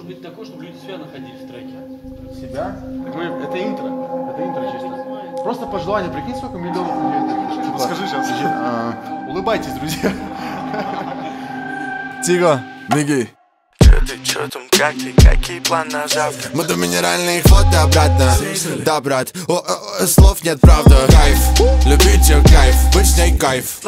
быть такое, чтобы люди себя находили в треке. Себя? Это интро. Это интро чисто. Просто по желанию, прикинь, сколько миллионов людей. Типа, скажи сейчас. Улыбайтесь, друзья. Тиго, Миги. Чё там, как ты, какие планы на завтра? Мы до минеральных фото обратно. Да, брат, слов нет, правда. Кайф, любить ее кайф, быть с ней кайф.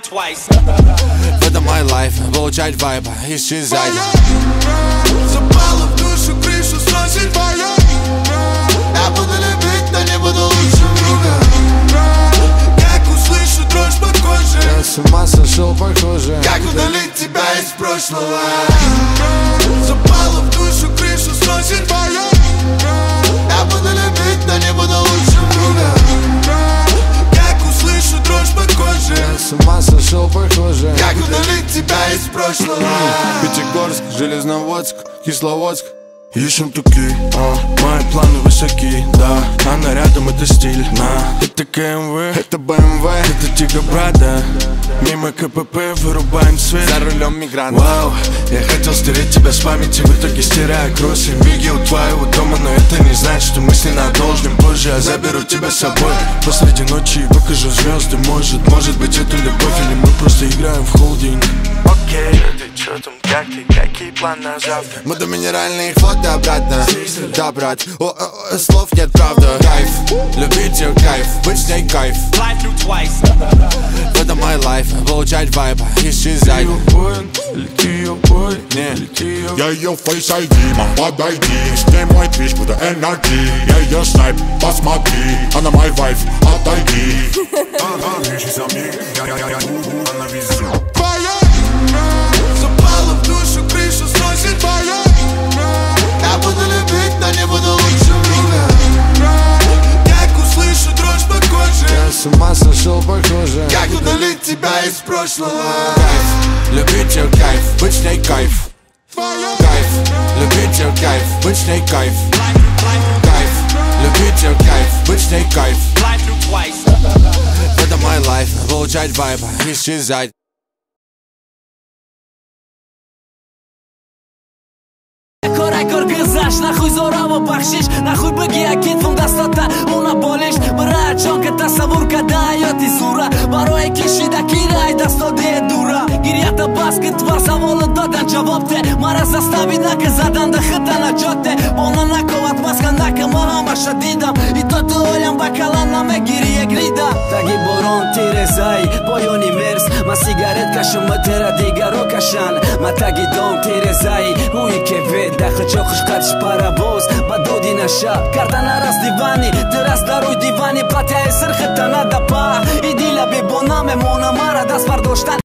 В этом my life, получать вайба, исчезать. Запала в душу, крышу сносит твоя. Я буду любить, но не буду лучшим другом. Как услышу дрожь по коже. Я с ума сошел, похоже. Как удалить тебя из прошлого? Запала в душу, крышу сносит твоя. Я буду любить, но не буду лучшим другом. Как услышу дрожь по коже. Я с ума сошел, похоже. Как удалить тебя из прошлого? Пятигорск, Железноводск, Кисловодск. Ищем туки, мои планы высоки, да. Она рядом, это стиль, это КМВ, Это БМВ, это Тиго, брата. Мимо КПП вырубаем свет. за рулем мигрант. Вау, я хотел стереть тебя с памяти, в итоге стираю кроссы. Миги у твоего дома, но это не значит, что мы с ней надолжим. Позже я заберу тебя с собой посреди ночи и покажу звезды. Может быть это любовь, или мы просто играем в холдинг. Окей, ты чё там, как ты, какие планы на завтра? Мы до минеральных фото обратно. Да, брат, слов нет, правда. Кайф, любить ее кайф, быть с ней кайф. В этом my life, получать вайба, исчезать. Лети ее бой, Я ее Face ID, мам, подойди. С ней мой твич, буду энергии. Я ее снайп, посмотри. Она мой вайф, отойди. она везде. Запала в душу, крышу сносит твоя. Я буду любить, но не буду лучшим другом. Как услышу дрожь по коже. Я с ума сошел, похоже. Как удалить тебя из прошлого? Кайф, любить ее кайф, быть с ней кайф. Кайф, любить ее кайф, быть с ней кайф. Кайф, любить ее кайф, быть с ней кайф. В этом my life, получать вайба, исчезать. Корай-кор гызаш, нахуй зорава бахшиш. Нахуй быги акитвум дастата уна болиш. Брат, чонка тасавур када айоти сура. Барои кишида кирай дастоде дура. Гирията баскет твар саволу додан джавобте. Мара застави нака задан да хата на джоте. Болна наковат маска нака махама шадидам. И тото олям бакала на ме гирие грида. Таги борон тирезай, бойони мерс. Ма сигарет кашам матера дигаро кашан. Ма таги дом тирезай, уи кевед. Даха чохш кадш паравоз ба доди наша карта на раз дивани ты раз даруй дивани платя и сырхата надо па и диля би бонаме мона мара да свардоштан